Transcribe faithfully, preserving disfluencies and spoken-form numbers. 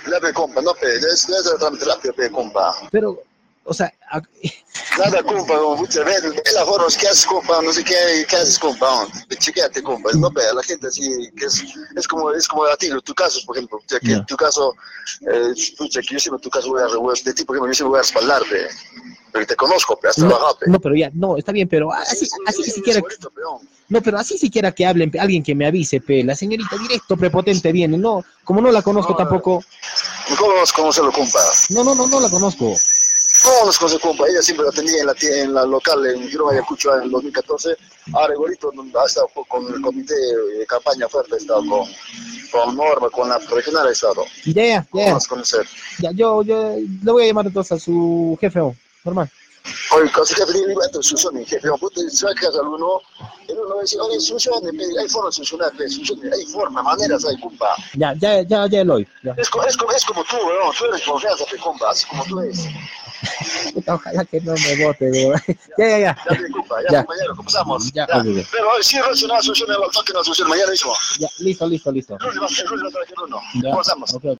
La pe compa, no pe, es es tramite la pe compa. Pero, o sea, a- Nada compa, muchas veces, la foros que haces compa, no sé qué, qué haces compa, chequeate compa, no pe, la gente así, que es, es como, es como a ti, tu caso, por ejemplo, ya que Ya. en tu caso, eh, pucha, que yo siempre en tu caso voy a, voy a- de ti, por ejemplo, yo siempre voy a respaldarte, porque te conozco, pe, has no, trabajado, pe. no, pero ya, no, está bien, pero Así, así, es, así es, siquiera, es bonito, peón. no, pero así siquiera que hablen, pe, alguien que me avise, pe, la señorita directo, prepotente viene, no, como no la conozco No, tampoco, ¿cómo nos conoce lo compa? no, no, no, no la conozco. ¿Cómo nos conoce compa? Ella siempre la tenía en la, tie- en la local en Girón, Ayacucho, en el dos mil catorce. Ahora igualito ha estado con el comité de campaña fuerte, ha estado con, con Norma, con la regional ha estado. Ya, ya, ¿Cómo ya, nos conocer? ya, yo, yo le voy a llamar entonces a su jefe, oh, normal. Oye, casi que tenía un Susoni, jefe, puta, ¿sabes qué hace alguno? El uno dice, oye, Susoni, hay forma de solucionar, Susoni, hay forma, maneras, hay compa. Ya, ya, ya, ya lo oí, ya. Es, co- es, como, es como tú, ¿no? Tú eres confianza, pe, compa, así como tú eres. Puta, ojalá que no me vote, weón. Ya, ya, ya. Ya, pe, compa, ya, Ya, compañero, comenzamos. ya, Ya. ok, ok. Pero hoy sí, relacionado, soluciona el toque, no soluciona mañana mismo. Ya, listo, listo, listo. El lunes va a ser el lunes, va a ser el uno. Ya, Comenzamos. ok, ok.